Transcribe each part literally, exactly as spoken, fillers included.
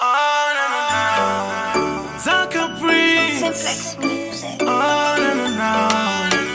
Oh, no, no, no. Zaka Prince. Simplex Music. Oh, no, no, no.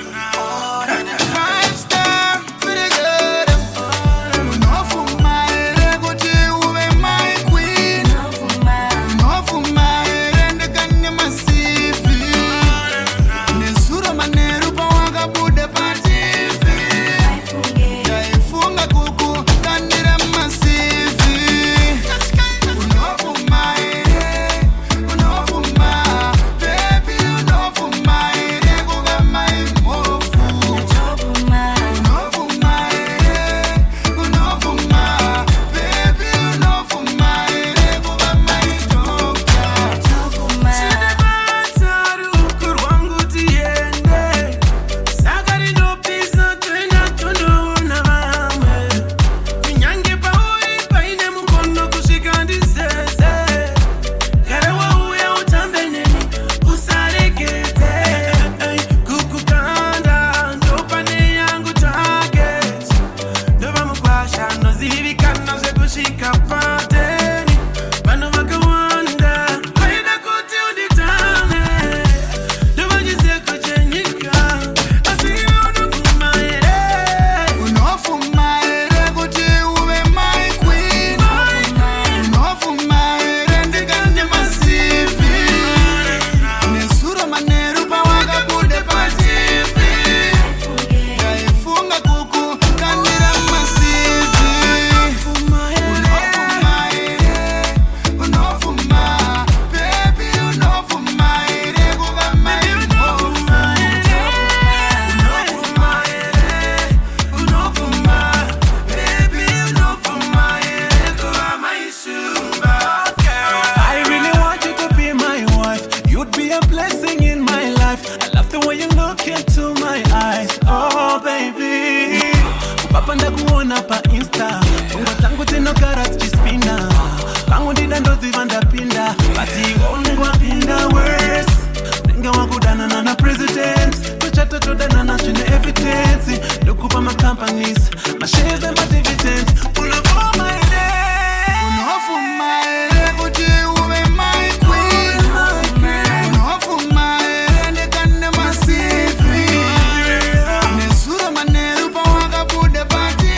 Panda kuona pa Insta Ungo tangu tino karat chispina Pangu dida ndozi vanda pinda Bati ongwa pinda worse Ninga wakudana na na president Tuchata chodana na chine evidence Dokupa ma companies Ma shares and my dividends Pull up all my day Unofu my Kuti uwe my queen Unofu my Ndekane masifi Nesura maneru pa waka bude pati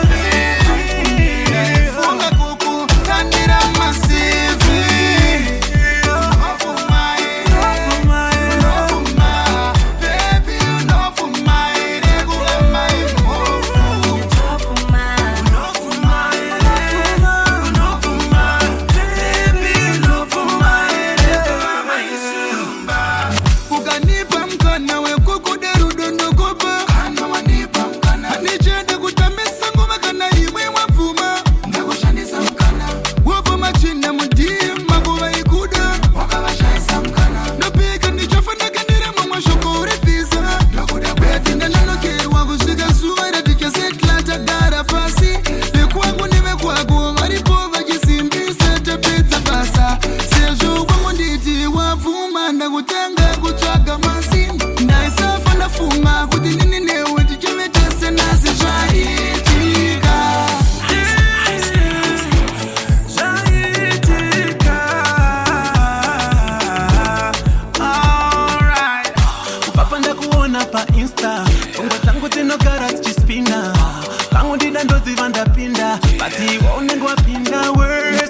Funga kuku Kandira masifi Unofu my Unofu my Baby unofu my Regula my mofu Unofu my Unofu my Baby unofu my Regula my sumba Kukanipa mkana we kukuderu dondo kopa Kana wanipa mkana Hanichende kutamisa nguma kana iwe wafuma Ndakushanisa mkana Wapa machina mudima kuwa ikuda Waka washaisa mkana Napika nichofana kanira mama shokore pizza Nakuda kweti ndananoke wakushika suwara Tika setla tagara pasi Nekwangu nime kwaku Maripova jisimbisa tapita basa Sejo kwangu nditi wafuma Ndakutanga kuchaka masi Ndaisafa nafunga kuti nini newe tichemetese nasi zvaitika Zaitika Alright Kupapanda kuona pa Insta Ungo tangu tino karat chispina Pangu dida ndozi vanda pinda Bati waonengwa pinda worse